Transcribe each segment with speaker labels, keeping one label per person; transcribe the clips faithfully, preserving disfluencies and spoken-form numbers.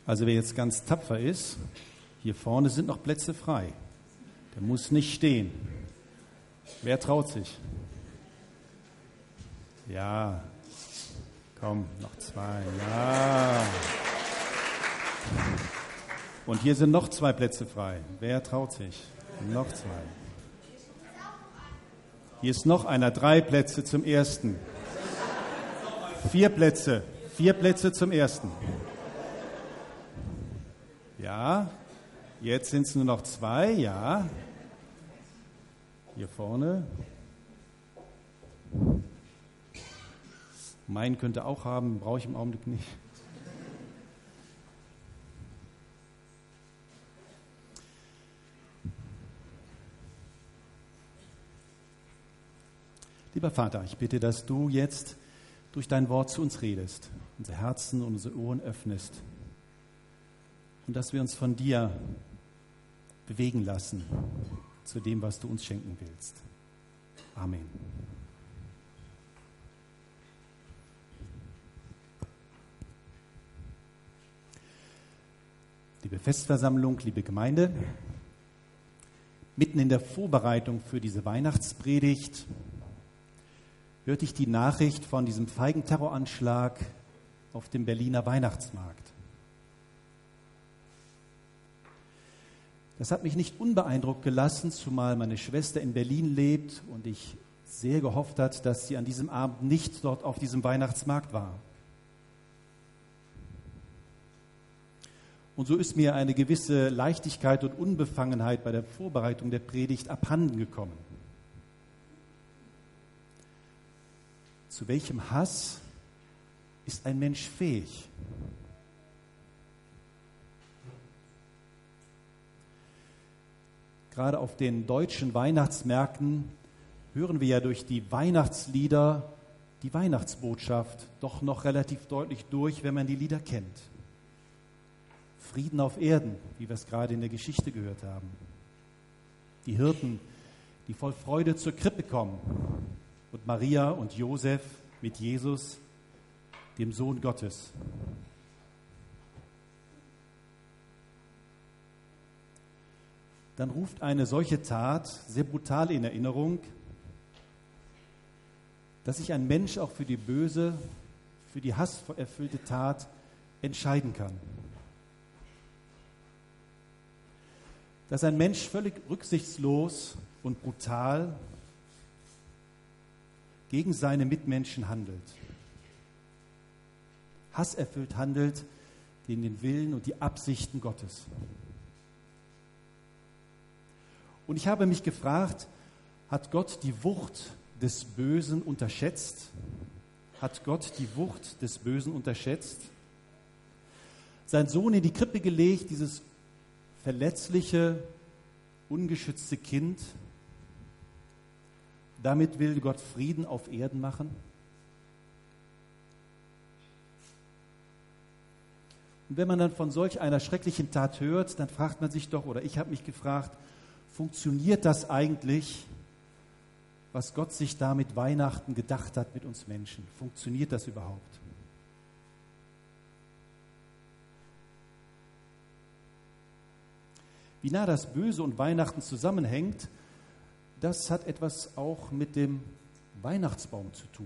Speaker 1: Also wer jetzt ganz tapfer ist, hier vorne sind noch Plätze frei. Der muss nicht stehen. Wer traut sich? Ja, komm, noch zwei. Ja. Und hier sind noch zwei Plätze frei. Wer traut sich? Noch zwei. Hier ist noch einer. Drei Plätze zum ersten. Vier Plätze. Vier Plätze zum ersten. Ja, jetzt sind es nur noch zwei. Ja. Hier vorne. Meinen könnte auch haben, brauche ich im Augenblick nicht. Lieber Vater, ich bitte, dass du jetzt durch dein Wort zu uns redest, unser Herzen und unsere Ohren öffnest und dass wir uns von dir bewegen lassen zu dem, was du uns schenken willst. Amen. Liebe Festversammlung, liebe Gemeinde, mitten in der Vorbereitung für diese Weihnachtspredigt hörte ich die Nachricht von diesem feigen Terroranschlag auf dem Berliner Weihnachtsmarkt. Das hat mich nicht unbeeindruckt gelassen, zumal meine Schwester in Berlin lebt und ich sehr gehofft hat, dass sie an diesem Abend nicht dort auf diesem Weihnachtsmarkt war. Und so ist mir eine gewisse Leichtigkeit und Unbefangenheit bei der Vorbereitung der Predigt abhanden gekommen. Zu welchem Hass ist ein Mensch fähig? Gerade auf den deutschen Weihnachtsmärkten hören wir ja durch die Weihnachtslieder die Weihnachtsbotschaft doch noch relativ deutlich durch, wenn man die Lieder kennt. Frieden auf Erden, wie wir es gerade in der Geschichte gehört haben. Die Hirten, die voll Freude zur Krippe kommen. Und Maria und Josef mit Jesus, dem Sohn Gottes. Dann ruft eine solche Tat sehr brutal in Erinnerung, dass sich ein Mensch auch für die böse, für die hasserfüllte Tat entscheiden kann. Dass ein Mensch völlig rücksichtslos und brutal gegen seine Mitmenschen handelt. Hasserfüllt handelt gegen den Willen und die Absichten Gottes. Und ich habe mich gefragt, hat Gott die Wucht des Bösen unterschätzt? Hat Gott die Wucht des Bösen unterschätzt? Sein Sohn in die Krippe gelegt, dieses verletzliche, ungeschützte Kind. Damit will Gott Frieden auf Erden machen. Und wenn man dann von solch einer schrecklichen Tat hört, dann fragt man sich doch, oder ich habe mich gefragt, funktioniert das eigentlich, was Gott sich da mit Weihnachten gedacht hat mit uns Menschen? Funktioniert das überhaupt? Wie nah das Böse und Weihnachten zusammenhängt, das hat etwas auch mit dem Weihnachtsbaum zu tun.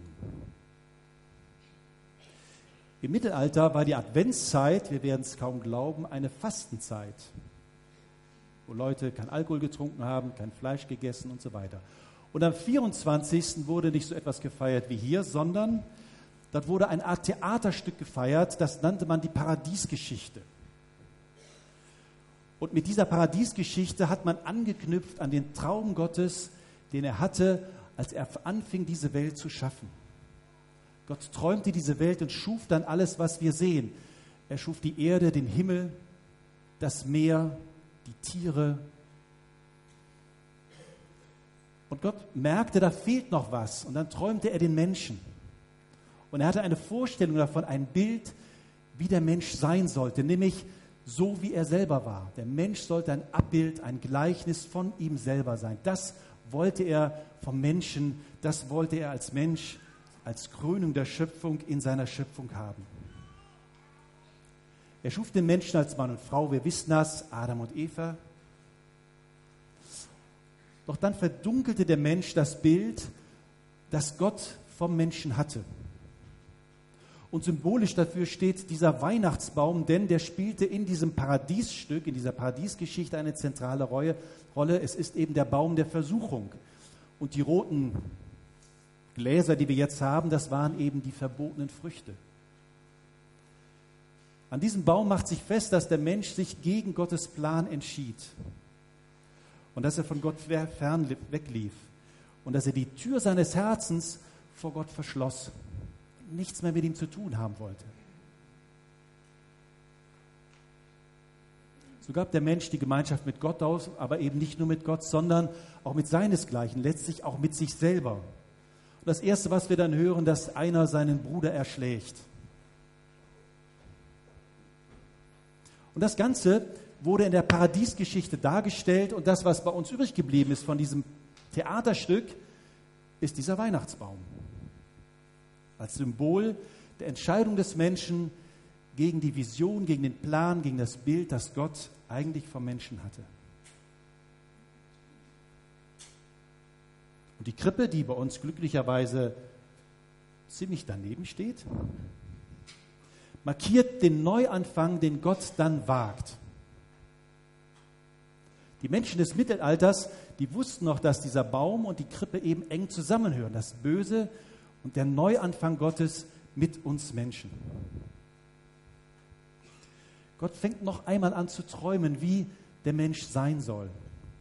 Speaker 1: Im Mittelalter war die Adventszeit, wir werden es kaum glauben, eine Fastenzeit, wo Leute kein Alkohol getrunken haben, kein Fleisch gegessen und so weiter. Und am vierundzwanzigsten wurde nicht so etwas gefeiert wie hier, sondern dort wurde eine Art Theaterstück gefeiert, das nannte man die Paradiesgeschichte. Und mit dieser Paradiesgeschichte hat man angeknüpft an den Traum Gottes, den er hatte, als er anfing, diese Welt zu schaffen. Gott träumte diese Welt und schuf dann alles, was wir sehen. Er schuf die Erde, den Himmel, das Meer, die Tiere. Und Gott merkte, da fehlt noch was. Und dann träumte er den Menschen. Und er hatte eine Vorstellung davon, ein Bild, wie der Mensch sein sollte, nämlich so, wie er selber war. Der Mensch sollte ein Abbild, ein Gleichnis von ihm selber sein. Das wollte er vom Menschen, das wollte er als Mensch, als Krönung der Schöpfung in seiner Schöpfung haben. Er schuf den Menschen als Mann und Frau, wir wissen das, Adam und Eva. Doch dann verdunkelte der Mensch das Bild, das Gott vom Menschen hatte. Und symbolisch dafür steht dieser Weihnachtsbaum, denn der spielte in diesem Paradiesstück, in dieser Paradiesgeschichte eine zentrale Rolle. Es ist eben der Baum der Versuchung. Und die roten Gläser, die wir jetzt haben, das waren eben die verbotenen Früchte. An diesem Baum macht sich fest, dass der Mensch sich gegen Gottes Plan entschied und dass er von Gott fern weglief und dass er die Tür seines Herzens vor Gott verschloss, nichts mehr mit ihm zu tun haben wollte. So gab der Mensch die Gemeinschaft mit Gott aus, aber eben nicht nur mit Gott, sondern auch mit seinesgleichen, letztlich auch mit sich selber. Und das Erste, was wir dann hören, dass einer seinen Bruder erschlägt. Und das Ganze wurde in der Paradiesgeschichte dargestellt und das, was bei uns übrig geblieben ist von diesem Theaterstück, ist dieser Weihnachtsbaum. Als Symbol der Entscheidung des Menschen gegen die Vision, gegen den Plan, gegen das Bild, das Gott eigentlich vom Menschen hatte. Und die Krippe, die bei uns glücklicherweise ziemlich daneben steht, markiert den Neuanfang, den Gott dann wagt. Die Menschen des Mittelalters, die wussten noch, dass dieser Baum und die Krippe eben eng zusammenhören, das Böse und der Neuanfang Gottes mit uns Menschen. Gott fängt noch einmal an zu träumen, wie der Mensch sein soll.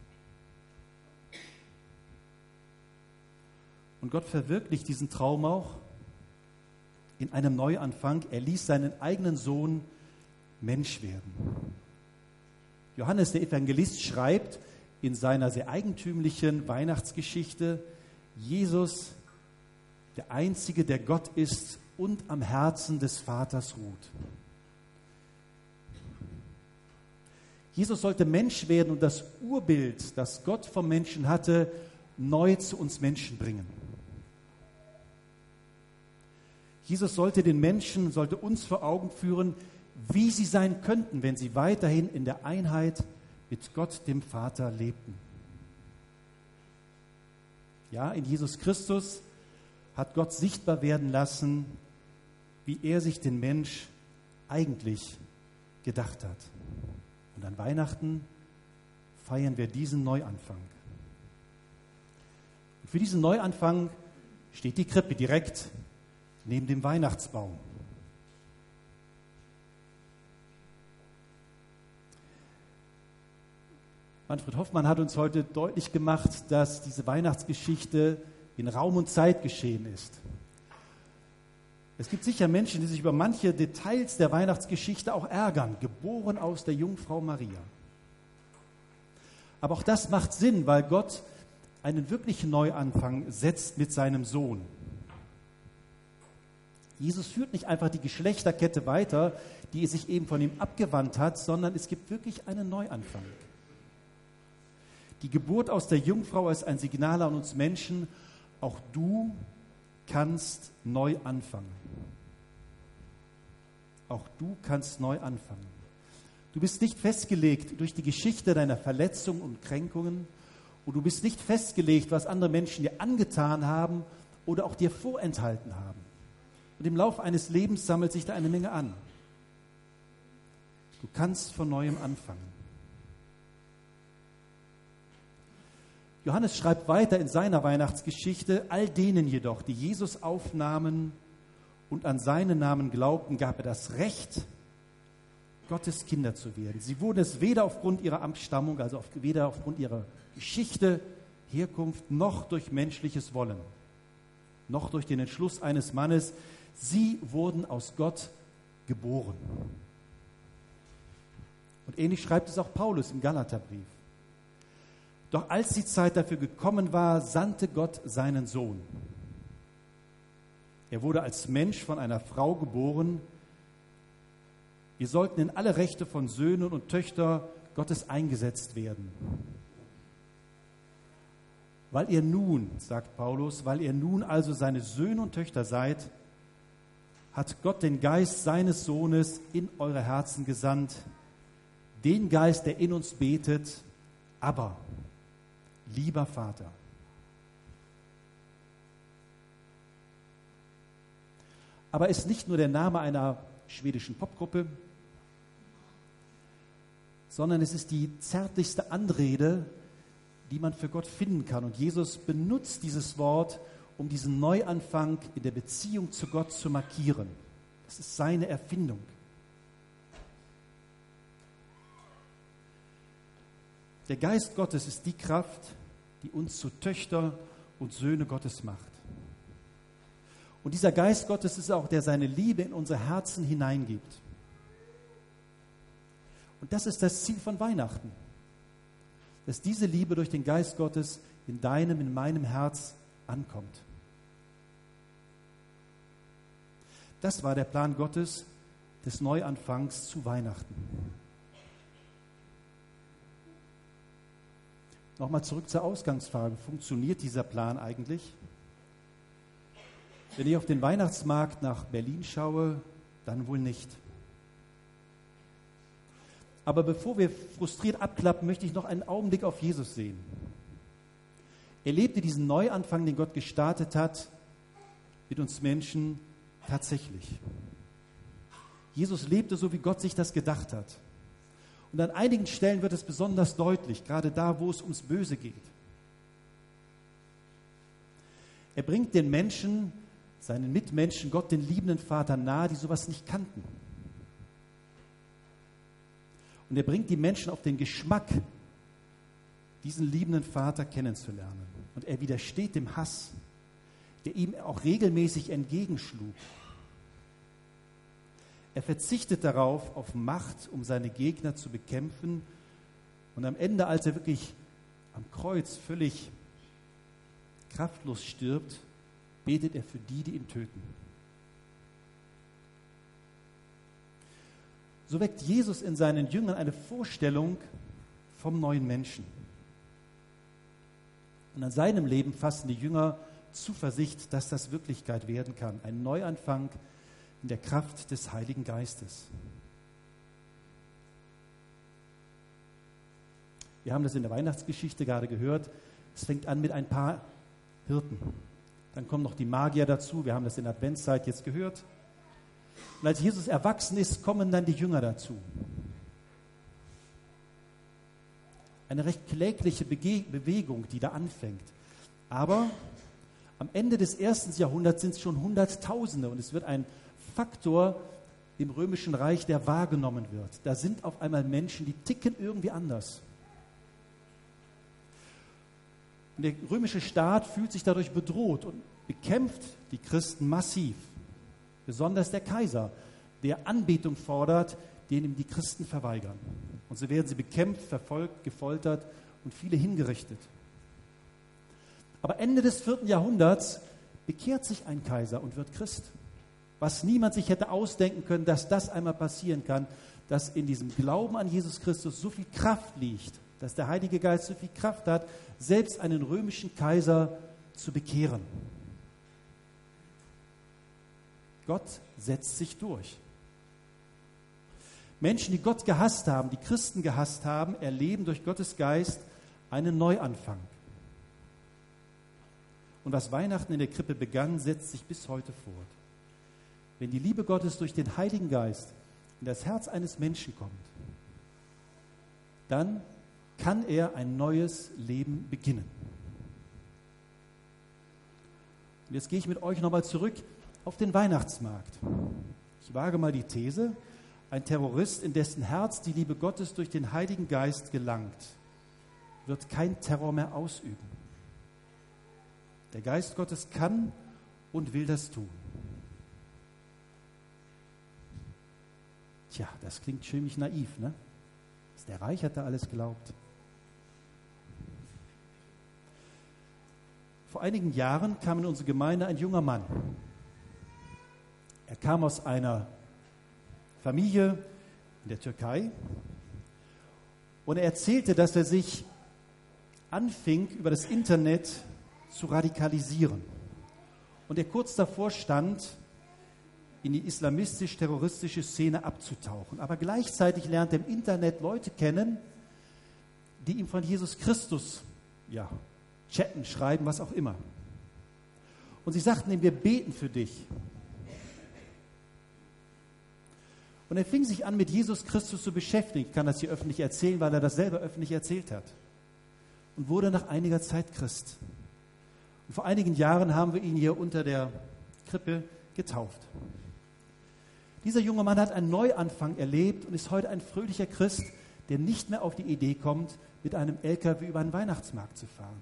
Speaker 1: Und Gott verwirklicht diesen Traum auch in einem Neuanfang. Er ließ seinen eigenen Sohn Mensch werden. Johannes der Evangelist schreibt in seiner sehr eigentümlichen Weihnachtsgeschichte, Jesus, der Einzige, der Gott ist und am Herzen des Vaters ruht. Jesus sollte Mensch werden und das Urbild, das Gott vom Menschen hatte, neu zu uns Menschen bringen. Jesus sollte den Menschen, sollte uns vor Augen führen, wie sie sein könnten, wenn sie weiterhin in der Einheit mit Gott, dem Vater, lebten. Ja, in Jesus Christus hat Gott sichtbar werden lassen, wie er sich den Mensch eigentlich gedacht hat. Und an Weihnachten feiern wir diesen Neuanfang. Und für diesen Neuanfang steht die Krippe direkt neben dem Weihnachtsbaum. Manfred Hoffmann hat uns heute deutlich gemacht, dass diese Weihnachtsgeschichte in Raum und Zeit geschehen ist. Es gibt sicher Menschen, die sich über manche Details der Weihnachtsgeschichte auch ärgern, geboren aus der Jungfrau Maria. Aber auch das macht Sinn, weil Gott einen wirklichen Neuanfang setzt mit seinem Sohn. Jesus führt nicht einfach die Geschlechterkette weiter, die sich eben von ihm abgewandt hat, sondern es gibt wirklich einen Neuanfang. Die Geburt aus der Jungfrau ist ein Signal an uns Menschen, auch du kannst neu anfangen. Auch du kannst neu anfangen. Du bist nicht festgelegt durch die Geschichte deiner Verletzungen und Kränkungen und du bist nicht festgelegt, was andere Menschen dir angetan haben oder auch dir vorenthalten haben. Und im Laufe eines Lebens sammelt sich da eine Menge an. Du kannst von Neuem anfangen. Johannes schreibt weiter in seiner Weihnachtsgeschichte, all denen jedoch, die Jesus aufnahmen und an seinen Namen glaubten, gab er das Recht, Gottes Kinder zu werden. Sie wurden es weder aufgrund ihrer Abstammung, also weder aufgrund ihrer Geschichte, Herkunft, noch durch menschliches Wollen, noch durch den Entschluss eines Mannes. Sie wurden aus Gott geboren. Und ähnlich schreibt es auch Paulus im Galaterbrief. Doch als die Zeit dafür gekommen war, sandte Gott seinen Sohn. Er wurde als Mensch von einer Frau geboren. Wir sollten in alle Rechte von Söhnen und Töchtern Gottes eingesetzt werden. Weil ihr nun, sagt Paulus, weil ihr nun also seine Söhne und Töchter seid, hat Gott den Geist seines Sohnes in eure Herzen gesandt, den Geist, der in uns betet, aber, lieber Vater. Aber ist nicht nur der Name einer schwedischen Popgruppe, sondern es ist die zärtlichste Anrede, die man für Gott finden kann. Und Jesus benutzt dieses Wort, um diesen Neuanfang in der Beziehung zu Gott zu markieren. Das ist seine Erfindung. Der Geist Gottes ist die Kraft, die uns zu Töchter und Söhne Gottes macht. Und dieser Geist Gottes ist auch, der seine Liebe in unser Herzen hineingibt. Und das ist das Ziel von Weihnachten, dass diese Liebe durch den Geist Gottes in deinem, in meinem Herz ankommt. Das war der Plan Gottes des Neuanfangs zu Weihnachten. Nochmal zurück zur Ausgangsfrage. Funktioniert dieser Plan eigentlich? Wenn ich auf den Weihnachtsmarkt nach Berlin schaue, dann wohl nicht. Aber bevor wir frustriert abklappen, möchte ich noch einen Augenblick auf Jesus sehen. Er lebte diesen Neuanfang, den Gott gestartet hat, mit uns Menschen tatsächlich. Jesus lebte so, wie Gott sich das gedacht hat. Und an einigen Stellen wird es besonders deutlich, gerade da, wo es ums Böse geht. Er bringt den Menschen, seinen Mitmenschen, Gott, den liebenden Vater nahe, die sowas nicht kannten. Und er bringt die Menschen auf den Geschmack, diesen liebenden Vater kennenzulernen. Und er widersteht dem Hass, der ihm auch regelmäßig entgegenschlug. Er verzichtet darauf, auf Macht, um seine Gegner zu bekämpfen. Und am Ende, als er wirklich am Kreuz völlig kraftlos stirbt, betet er für die, die ihn töten. So weckt Jesus in seinen Jüngern eine Vorstellung vom neuen Menschen. Und an seinem Leben fassen die Jünger Zuversicht, dass das Wirklichkeit werden kann. Ein Neuanfang in der Kraft des Heiligen Geistes. Wir haben das in der Weihnachtsgeschichte gerade gehört. Es fängt an mit ein paar Hirten. Dann kommen noch die Magier dazu. Wir haben das in der Adventszeit jetzt gehört. Und als Jesus erwachsen ist, kommen dann die Jünger dazu. Eine recht klägliche Bege- Bewegung, die da anfängt. Aber am Ende des ersten Jahrhunderts sind es schon Hunderttausende und es wird ein Faktor im Römischen Reich, der wahrgenommen wird. Da sind auf einmal Menschen, die ticken irgendwie anders. Und der römische Staat fühlt sich dadurch bedroht und bekämpft die Christen massiv. Besonders der Kaiser, der Anbetung fordert, den ihm die Christen verweigern. Und so werden sie bekämpft, verfolgt, gefoltert und viele hingerichtet. Aber Ende des vierten Jahrhunderts bekehrt sich ein Kaiser und wird Christ. Was niemand sich hätte ausdenken können, dass das einmal passieren kann, dass in diesem Glauben an Jesus Christus so viel Kraft liegt, dass der Heilige Geist so viel Kraft hat, selbst einen römischen Kaiser zu bekehren. Gott setzt sich durch. Menschen, die Gott gehasst haben, die Christen gehasst haben, erleben durch Gottes Geist einen Neuanfang. Und was Weihnachten in der Krippe begann, setzt sich bis heute fort. Wenn die Liebe Gottes durch den Heiligen Geist in das Herz eines Menschen kommt, dann kann er ein neues Leben beginnen. Und jetzt gehe ich mit euch nochmal zurück auf den Weihnachtsmarkt. Ich wage mal die These, ein Terrorist, in dessen Herz die Liebe Gottes durch den Heiligen Geist gelangt, wird kein Terror mehr ausüben. Der Geist Gottes kann und will das tun. Tja, das klingt ziemlich naiv, ne? Dass der Reich hat da alles glaubt. Vor einigen Jahren kam in unsere Gemeinde ein junger Mann. Er kam aus einer Familie in der Türkei und er erzählte, dass er sich anfing, über das Internet zu radikalisieren und er kurz davor stand, in die islamistisch-terroristische Szene abzutauchen. Aber gleichzeitig lernt er im Internet Leute kennen, die ihm von Jesus Christus, ja, chatten, schreiben, was auch immer. Und sie sagten ihm, wir beten für dich. Und er fing sich an, mit Jesus Christus zu beschäftigen. Ich kann das hier öffentlich erzählen, weil er das selber öffentlich erzählt hat. Und wurde nach einiger Zeit Christ. Und vor einigen Jahren haben wir ihn hier unter der Krippe getauft. Dieser junge Mann hat einen Neuanfang erlebt und ist heute ein fröhlicher Christ, der nicht mehr auf die Idee kommt, mit einem L K W über einen Weihnachtsmarkt zu fahren.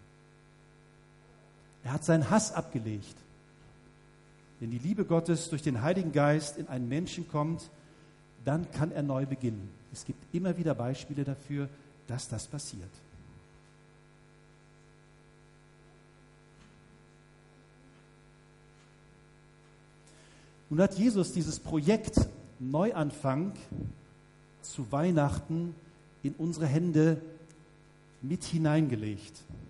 Speaker 1: Er hat seinen Hass abgelegt. Wenn die Liebe Gottes durch den Heiligen Geist in einen Menschen kommt, dann kann er neu beginnen. Es gibt immer wieder Beispiele dafür, dass das passiert. Nun hat Jesus dieses Projekt Neuanfang zu Weihnachten in unsere Hände mit hineingelegt.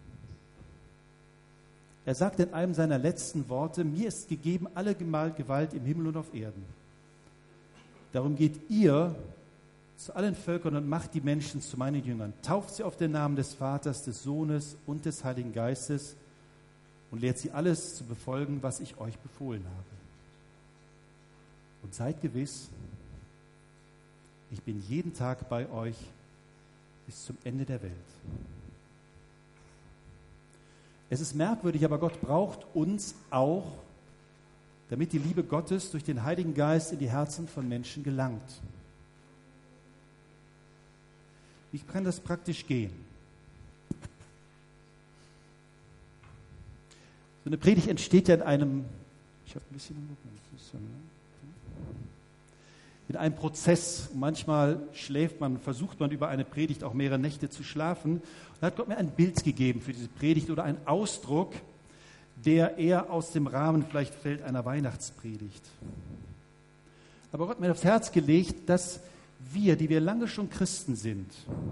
Speaker 1: Er sagt in einem seiner letzten Worte, mir ist gegeben alle Gewalt im Himmel und auf Erden. Darum geht ihr zu allen Völkern und macht die Menschen zu meinen Jüngern. Tauft sie auf den Namen des Vaters, des Sohnes und des Heiligen Geistes und lehrt sie alles zu befolgen, was ich euch befohlen habe. Und seid gewiss, ich bin jeden Tag bei euch bis zum Ende der Welt. Es ist merkwürdig, aber Gott braucht uns auch, damit die Liebe Gottes durch den Heiligen Geist in die Herzen von Menschen gelangt. Wie kann das praktisch gehen? So eine Predigt entsteht ja in einem, ich habe ein bisschen, in einem Prozess. Manchmal schläft man, versucht man über eine Predigt auch mehrere Nächte zu schlafen. Und da hat Gott mir ein Bild gegeben für diese Predigt oder einen Ausdruck, der eher aus dem Rahmen vielleicht fällt einer Weihnachtspredigt. Aber Gott hat mir aufs Herz gelegt, dass wir, die wir lange schon Christen sind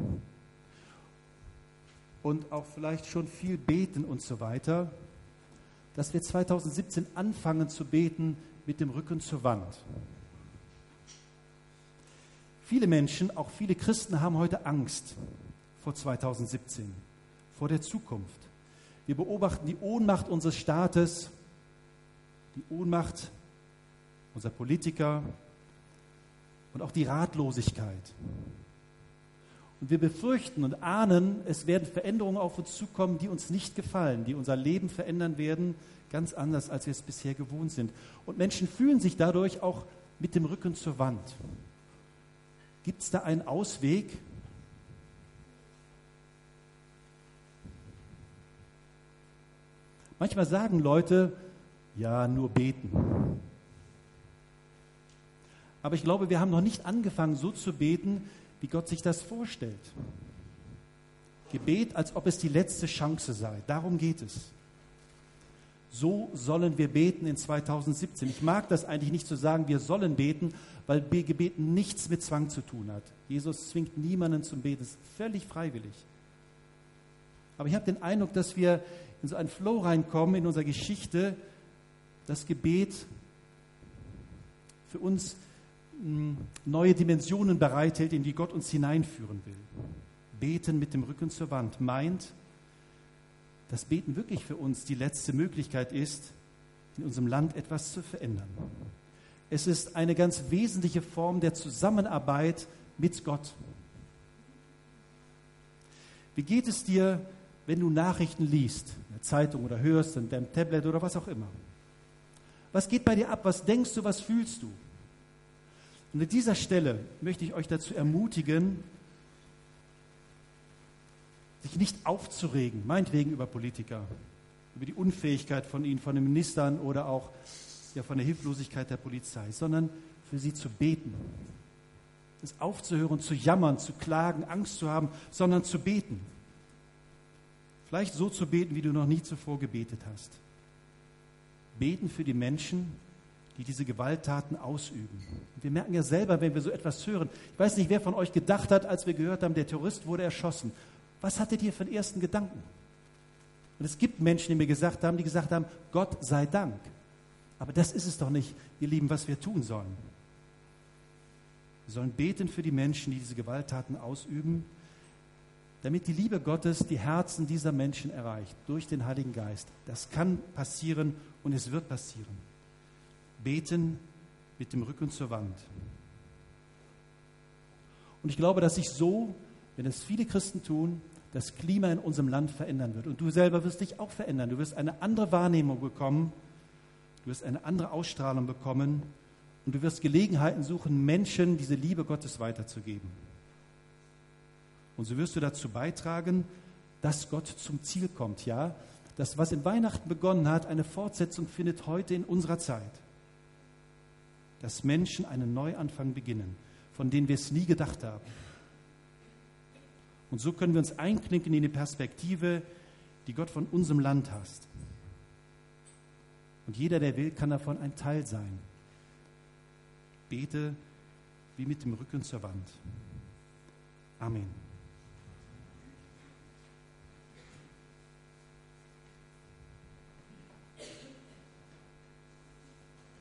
Speaker 1: und auch vielleicht schon viel beten und so weiter, dass wir zwanzig siebzehn anfangen zu beten mit dem Rücken zur Wand. Viele Menschen, auch viele Christen, haben heute Angst vor zwanzig siebzehn, vor der Zukunft. Wir beobachten die Ohnmacht unseres Staates, die Ohnmacht unserer Politiker und auch die Ratlosigkeit. Und wir befürchten und ahnen, es werden Veränderungen auf uns zukommen, die uns nicht gefallen, die unser Leben verändern werden, ganz anders, als wir es bisher gewohnt sind. Und Menschen fühlen sich dadurch auch mit dem Rücken zur Wand. Gibt es da einen Ausweg? Manchmal sagen Leute, ja, nur beten. Aber ich glaube, wir haben noch nicht angefangen, so zu beten, wie Gott sich das vorstellt. Gebet, als ob es die letzte Chance sei. Darum geht es. So sollen wir beten in zwanzig siebzehn. Ich mag das eigentlich nicht zu sagen, wir sollen beten, weil Gebet nichts mit Zwang zu tun hat. Jesus zwingt niemanden zum Beten, es ist völlig freiwillig. Aber ich habe den Eindruck, dass wir in so einen Flow reinkommen in unserer Geschichte, das Gebet für uns mh, neue Dimensionen bereithält, in die Gott uns hineinführen will. Beten mit dem Rücken zur Wand meint, dass Beten wirklich für uns die letzte Möglichkeit ist, in unserem Land etwas zu verändern. Es ist eine ganz wesentliche Form der Zusammenarbeit mit Gott. Wie geht es dir, wenn du Nachrichten liest, in der Zeitung oder hörst, in deinem Tablet oder was auch immer? Was geht bei dir ab? Was denkst du? Was fühlst du? Und an dieser Stelle möchte ich euch dazu ermutigen, sich nicht aufzuregen, meinetwegen über Politiker, über die Unfähigkeit von ihnen, von den Ministern oder auch ja, von der Hilflosigkeit der Polizei, sondern für sie zu beten. Es aufzuhören, zu jammern, zu klagen, Angst zu haben, sondern zu beten. Vielleicht so zu beten, wie du noch nie zuvor gebetet hast. Beten für die Menschen, die diese Gewalttaten ausüben. Und wir merken ja selber, wenn wir so etwas hören, ich weiß nicht, wer von euch gedacht hat, als wir gehört haben, der Terrorist wurde erschossen. Was hattet ihr für einen ersten Gedanken? Und es gibt Menschen, die mir gesagt haben, die gesagt haben, Gott sei Dank. Aber das ist es doch nicht, ihr Lieben, was wir tun sollen. Wir sollen beten für die Menschen, die diese Gewalttaten ausüben, damit die Liebe Gottes die Herzen dieser Menschen erreicht, durch den Heiligen Geist. Das kann passieren und es wird passieren. Beten mit dem Rücken zur Wand. Und ich glaube, dass sich so, wenn es viele Christen tun, das Klima in unserem Land verändern wird. Und du selber wirst dich auch verändern. Du wirst eine andere Wahrnehmung bekommen, du wirst eine andere Ausstrahlung bekommen und du wirst Gelegenheiten suchen, Menschen diese Liebe Gottes weiterzugeben. Und so wirst du dazu beitragen, dass Gott zum Ziel kommt. Ja, das, was in Weihnachten begonnen hat, eine Fortsetzung findet heute in unserer Zeit. Dass Menschen einen Neuanfang beginnen, von denen wir es nie gedacht haben. Und so können wir uns einklinken in die Perspektive, die Gott von unserem Land hat. Und jeder, der will, kann davon ein Teil sein. Bete wie mit dem Rücken zur Wand. Amen.